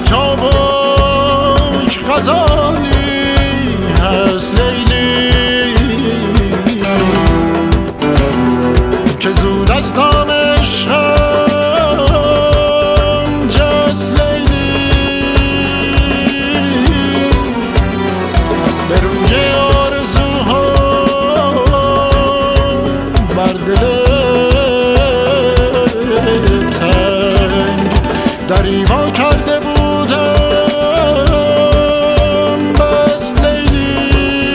چابک غزالی هست لیلی که زود از دام عشقم جست لیلی به روی آرزوها بر دل تنگ دریوا کرده بودم بس لیلی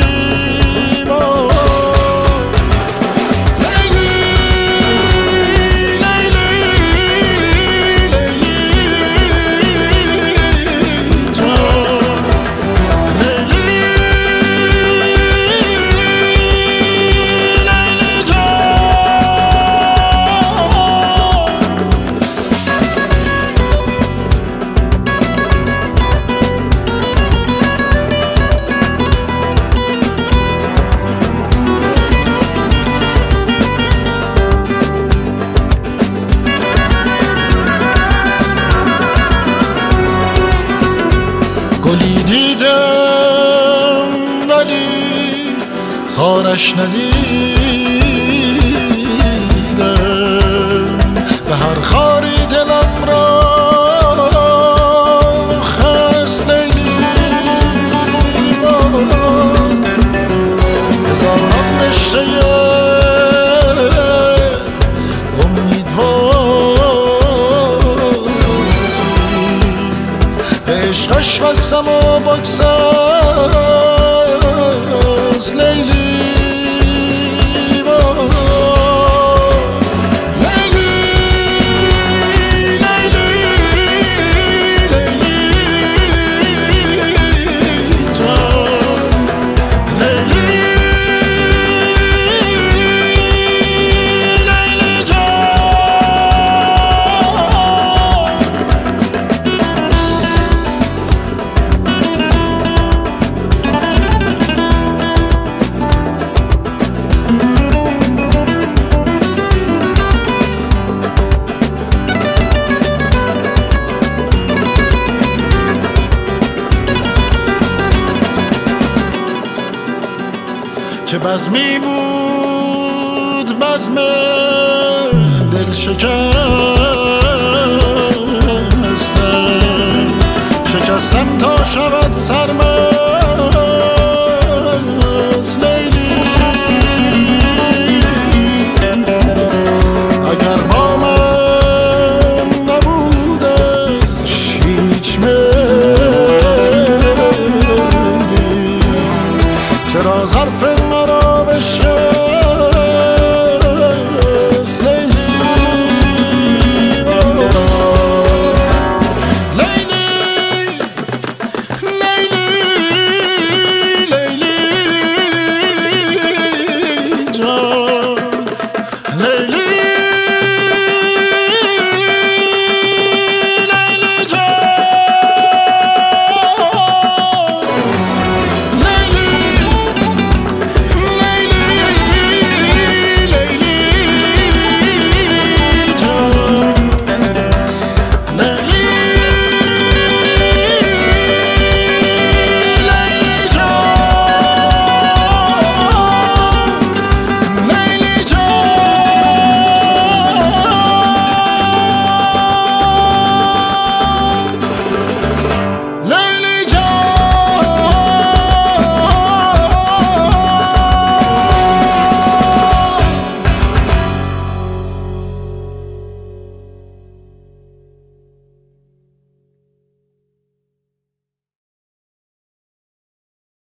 گلی دیدم ولی خارش ندیدم به هر خاری دلم را خست لیلی هزاران رشته عشقش بستم و بکساز لیلی چه بزمی بود بزم دل شکستم تا شود سرمست لیلی اگر با من نبودش هیچ میلی چرا ظرف مرا بشست لیلی لیلی لیلی لیلی جان